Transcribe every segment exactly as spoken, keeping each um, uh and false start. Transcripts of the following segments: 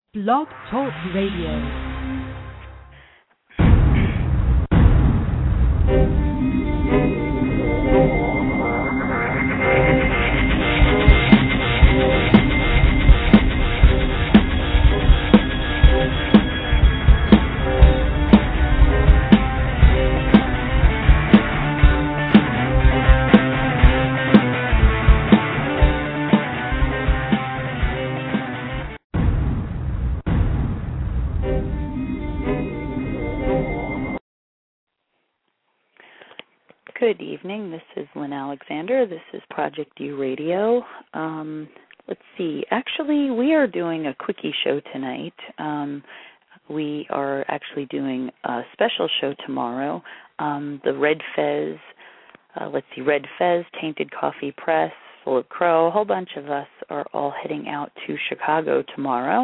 Blog Talk Radio. Good evening. This is Lynn Alexander. This is Project U Radio. Um, let's see. Actually, we are doing a quickie show tonight. Um, we are actually doing a special show tomorrow. Um, the Red Fez, uh, let's see, Red Fez, Tainted Coffee Press, Full of Crow, a whole bunch of us are all heading out to Chicago tomorrow.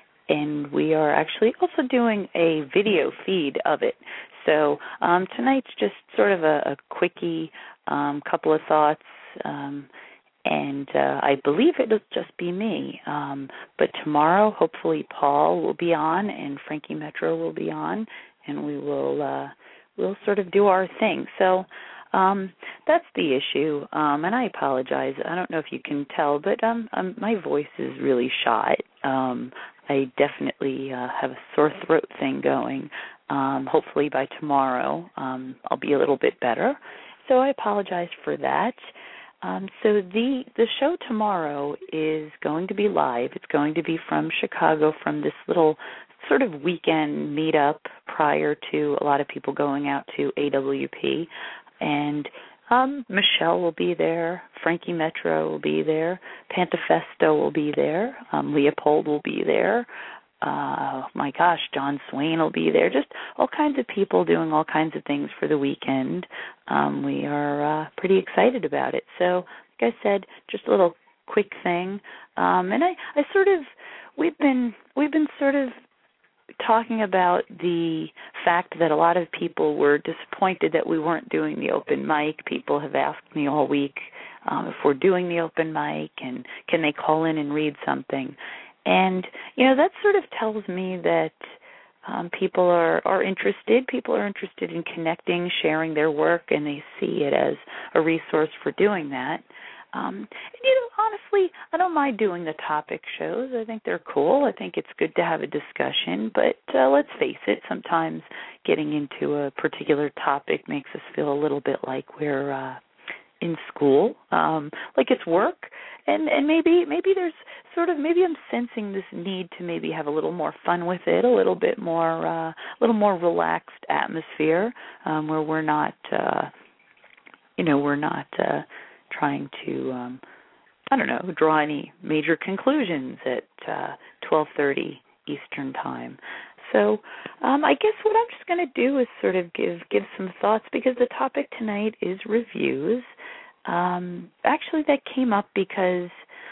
And we are actually also doing a video feed of it. So um, tonight's just sort of a, a quickie, um, couple of thoughts, um, and uh, I believe it'll just be me. Um, but tomorrow, hopefully, Paul will be on and Frankie Metro will be on, and we will uh, we'll sort of do our thing. So um, that's the issue, um, and I apologize. I don't know if you can tell, but um, um, my voice is really shot. Um, I definitely uh, have a sore throat thing going. Um, hopefully by tomorrow um, I'll be a little bit better. So I apologize for that. Um, so the the show tomorrow is going to be live. It's going to be from Chicago, from this little sort of weekend meetup prior to a lot of people going out to A W P. And um, Michelle will be there. Frankie Metro will be there. Pantafesto will be there. Um, Leopold will be there. Uh, my gosh, John Swain will be there. Just all kinds of people doing all kinds of things for the weekend. Um, we are uh, pretty excited about it. So, like I said, just a little quick thing. Um, and I, I sort of, we've been, we've been sort of talking about the fact that a lot of people were disappointed that we weren't doing the open mic. People have asked me all week um, if we're doing the open mic and can they call in and read something. And, you know, that sort of tells me that um, people are, are interested. People are interested in connecting, sharing their work, and they see it as a resource for doing that. Um, and, you know, honestly, I don't mind doing the topic shows. I think they're cool. I think it's good to have a discussion. But uh, let's face it, sometimes getting into a particular topic makes us feel a little bit like we're uh, in school, um, like it's work. And and maybe maybe there's sort of, maybe I'm sensing this need to maybe have a little more fun with it, a little bit more, uh, a little more relaxed atmosphere um, where we're not, uh, you know, we're not uh, trying to, um, I don't know, draw any major conclusions at uh, twelve thirty Eastern Time. So um, I guess what I'm just going to do is sort of give give some thoughts, because the topic tonight is reviews. Um, actually, that came up because,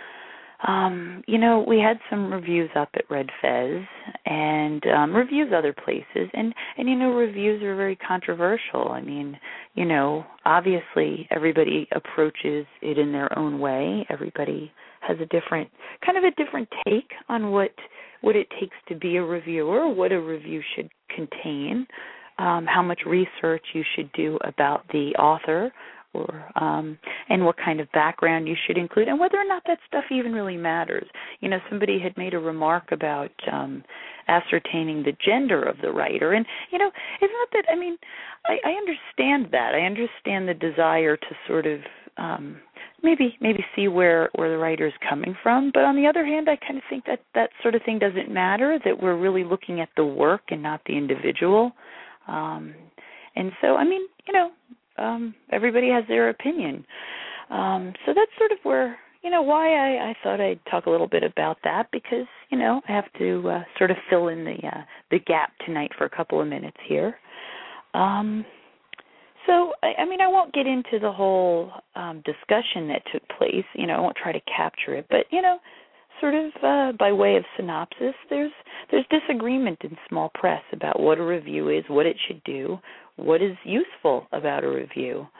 um, you know, we had some reviews up at Red Fez and um, reviews other places. And, and, you know, reviews are very controversial. I mean, you know, obviously everybody approaches it in their own way. Everybody has a different, kind of a different take on what, what it takes to be a reviewer, what a review should contain, um, how much research you should do about the author, or um, and what kind of background you should include, and whether or not that stuff even really matters. You know, somebody had made a remark about um, ascertaining the gender of the writer, and, you know, it's not that, I mean, I, I understand that. I understand the desire to sort of um, maybe maybe see where, where the writer's coming from, but on the other hand, I kind of think that that sort of thing doesn't matter, that we're really looking at the work and not the individual. Um, and so, I mean, you know, Um, everybody has their opinion. Um, so that's sort of where, you know, why I, I thought I'd talk a little bit about that, because, you know, I have to uh, sort of fill in the uh, the gap tonight for a couple of minutes here. Um, so, I, I mean, I won't get into the whole um, discussion that took place. You know, I won't try to capture it. But, you know, sort of uh, by way of synopsis, there's there's disagreement in small press about what a review is, what it should do, what is useful about a review.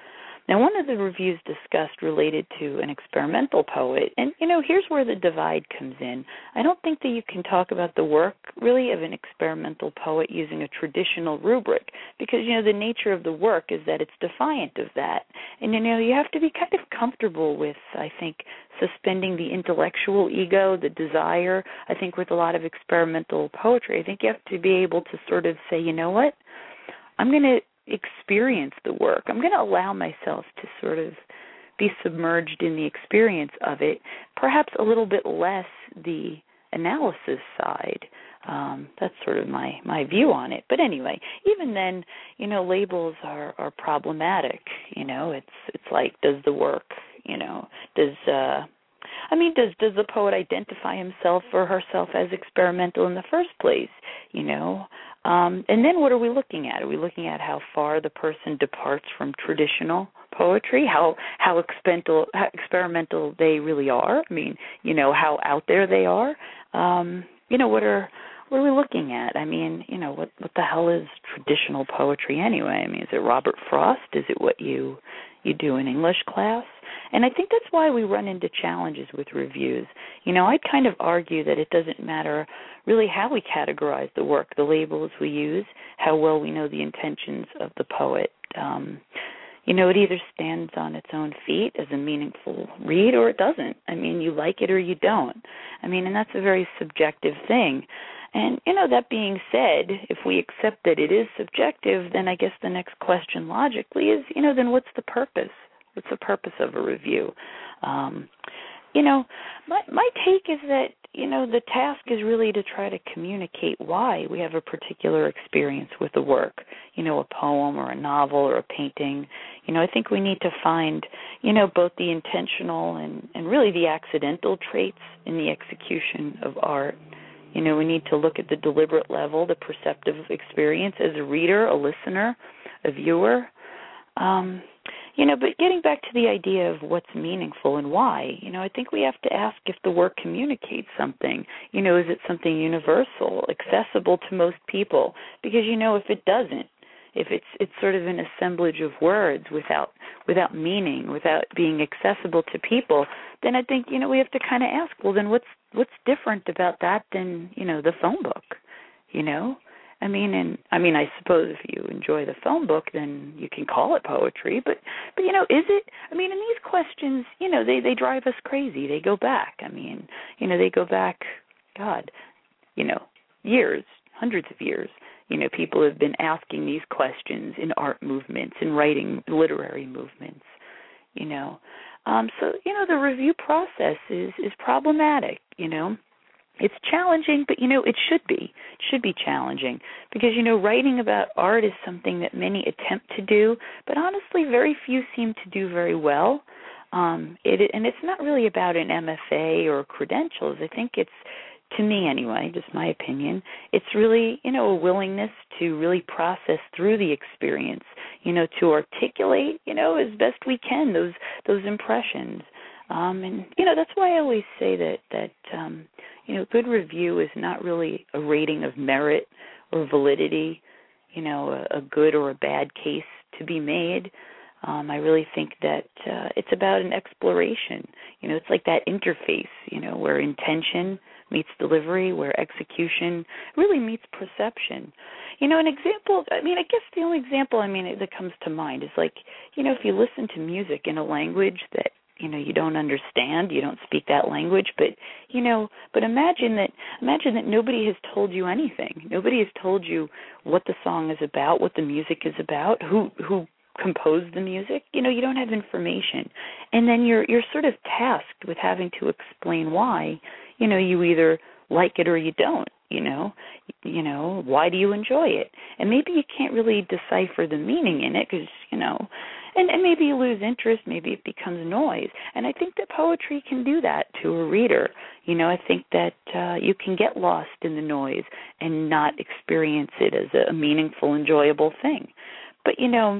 Now, one of the reviews discussed related to an experimental poet, and, you know, here's where the divide comes in. I don't think that you can talk about the work, really, of an experimental poet using a traditional rubric, because, you know, the nature of the work is that it's defiant of that. And, you know, you have to be kind of comfortable with, I think, suspending the intellectual ego, the desire. I think with a lot of experimental poetry, I think you have to be able to sort of say, you know what, I'm going to experience the work. I'm going to allow myself to sort of be submerged in the experience of it, perhaps a little bit less the analysis side. Um, that's sort of my, my view on it. But anyway, even then, you know, labels are, are problematic. You know, it's it's like, does the work, you know, does uh, I mean, does does the poet identify himself or herself as experimental in the first place? You know, um, and then what are we looking at? Are we looking at how far the person departs from traditional poetry? How how experimental how experimental they really are? I mean, you know, how out there they are. Um, you know, what are what are we looking at? I mean, you know, what what the hell is traditional poetry anyway? I mean, is it Robert Frost? Is it what you you do in English class? And I think that's why we run into challenges with reviews. You know, I'd kind of argue that it doesn't matter really how we categorize the work, the labels we use, how well we know the intentions of the poet. Um, you know, it either stands on its own feet as a meaningful read or it doesn't. I mean, you like it or you don't. I mean, and that's a very subjective thing. And, you know, that being said, if we accept that it is subjective, then I guess the next question logically is, you know, then what's the purpose? What's the purpose of a review? Um, you know, my my take is that, you know, the task is really to try to communicate why we have a particular experience with a work, you know, a poem or a novel or a painting. You know, I think we need to find, you know, both the intentional and, and really the accidental traits in the execution of art. You know, we need to look at the deliberate level, the perceptive experience as a reader, a listener, a viewer. Um, you know, but getting back to the idea of what's meaningful and why, you know, I think we have to ask if the work communicates something. You know, is it something universal, accessible to most people? Because, you know, if it doesn't, if it's it's sort of an assemblage of words without without meaning, without being accessible to people, then I think, you know, we have to kind of ask, well, then what's what's different about that than, you know, the phone book, you know? I mean, and I mean, I suppose if you enjoy the phone book, then you can call it poetry. But, but you know, is it? I mean, and these questions, you know, they they drive us crazy. They go back. I mean, you know, they go back, God, you know, years, hundreds of years. You know, people have been asking these questions in art movements, in writing literary movements. You know, um, so you know, the review process is is problematic. You know. It's challenging, but, you know, it should be. It should be challenging because, you know, writing about art is something that many attempt to do, but honestly very few seem to do very well. Um, it, and it's not really about an M F A or credentials. I think it's, to me anyway, just my opinion, it's really, you know, a willingness to really process through the experience, you know, to articulate, you know, as best we can those those impressions. Um, and, you know, that's why I always say that, that um, you know, good review is not really a rating of merit or validity, you know, a, a good or a bad case to be made. Um, I really think that uh, it's about an exploration. You know, it's like that interface, you know, where intention meets delivery, where execution really meets perception. You know, an example, I mean, I guess the only example, I mean, that comes to mind is like, you know, if you listen to music in a language that, you know, you don't understand, you don't speak that language, but, you know, but imagine that, imagine that nobody has told you anything. Nobody has told you what the song is about, what the music is about, who, who composed the music. You know, you don't have information. And then you're, you're sort of tasked with having to explain why, you know, you either like it or you don't, you know, you know, why do you enjoy it? And maybe you can't really decipher the meaning in it because, you know, And, and maybe you lose interest, maybe it becomes noise. And I think that poetry can do that to a reader. You know, I think that uh, you can get lost in the noise and not experience it as a meaningful, enjoyable thing. But, you know,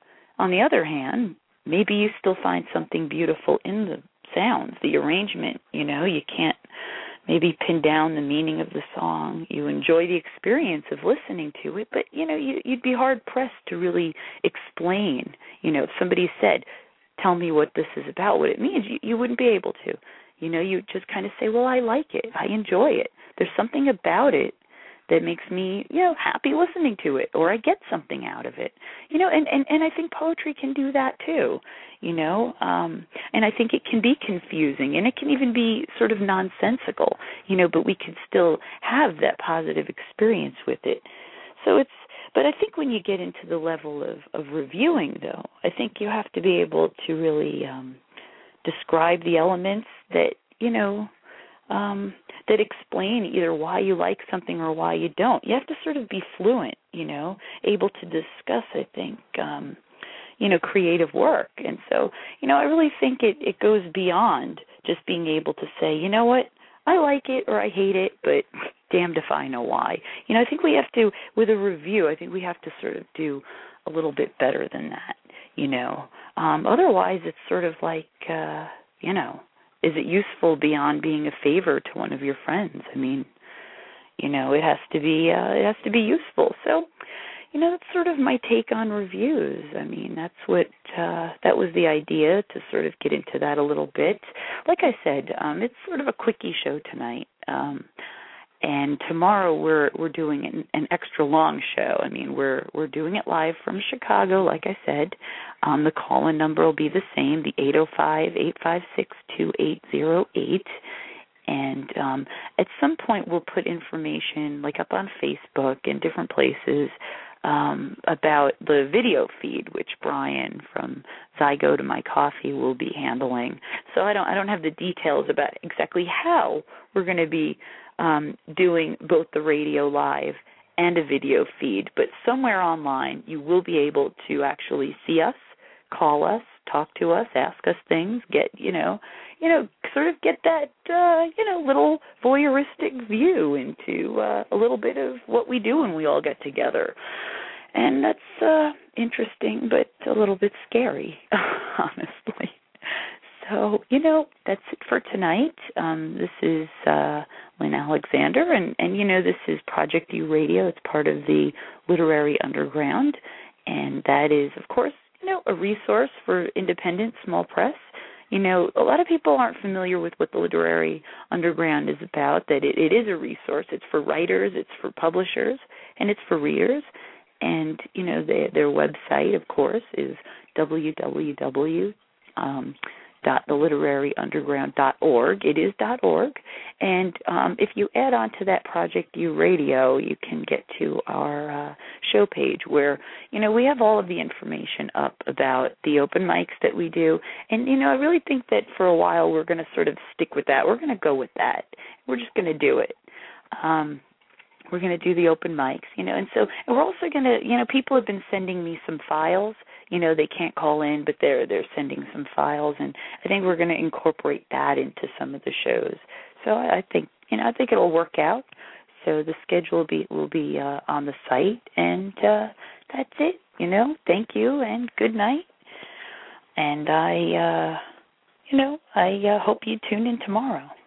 on the other hand, maybe you still find something beautiful in the sounds, the arrangement, you know, you can't, maybe pin down the meaning of the song. You enjoy the experience of listening to it, but, you know, you, you'd be hard-pressed to really explain. You know, if somebody said, tell me what this is about, what it means, you, you wouldn't be able to. You know, you just kind of say, well, I like it. I enjoy it. There's something about it that makes me, you know, happy listening to it, or I get something out of it. You know, and, and, and I think poetry can do that too, you know, um, and I think it can be confusing, and it can even be sort of nonsensical, you know, but we can still have that positive experience with it. So it's, but I think when you get into the level of, of reviewing, though, I think you have to be able to really um, describe the elements that, you know, Um, that explain either why you like something or why you don't. You have to sort of be fluent, you know, able to discuss, I think, um, you know, creative work. And so, you know, I really think it, it goes beyond just being able to say, you know what, I like it or I hate it, but damned if I know why. You know, I think we have to, with a review, I think we have to sort of do a little bit better than that, you know. Um, otherwise, it's sort of like, uh, you know, is it useful beyond being a favor to one of your friends? I mean, you know, it has to be uh, it has to be useful. So, you know, that's sort of my take on reviews. I mean, that's what uh, that was the idea, to sort of get into that a little bit. Like I said, um, it's sort of a quickie show tonight. Um, And tomorrow we're we're doing an, an extra long show. I mean, we're we're doing it live from Chicago, like I said. Um, the call-in number will be the same, the eight oh five, eight five six, two eight oh eight. And um, at some point we'll put information like up on Facebook and different places um, about the video feed, which Brian from Zygo to My Coffee will be handling. So I don't I don't have the details about exactly how we're going to be Um, doing both the radio live and a video feed, but somewhere online you will be able to actually see us, call us, talk to us, ask us things, get, you know, you know, sort of get that, uh, you know, little voyeuristic view into uh, a little bit of what we do when we all get together. And that's uh, interesting, but a little bit scary, honestly. So, you know, that's it for tonight. Um, this is uh, Lynn Alexander, and, and, you know, this is Project U Radio. It's part of the Literary Underground, and that is, of course, you know, a resource for independent small press. You know, a lot of people aren't familiar with what the Literary Underground is about, that it, it is a resource. It's for writers, it's for publishers, and it's for readers. And, you know, they, their website, of course, is w w w dot dot the literary underground dot org. It is .org. And um, if you add on to that Project U Radio, you can get to our uh, show page where, you know, we have all of the information up about the open mics that we do. And, you know, I really think that for a while we're going to sort of stick with that. We're going to go with that. We're just going to do it. Um, we're going to do the open mics, you know, and so and we're also going to, you know, people have been sending me some files. You know, they can't call in, but they're they're sending some files, and I think we're going to incorporate that into some of the shows. So I, I think, you know, I think it'll work out. So the schedule will be will be uh, on the site, and uh, that's it. You know, thank you and good night. And I, uh, you know, I uh, hope you tune in tomorrow.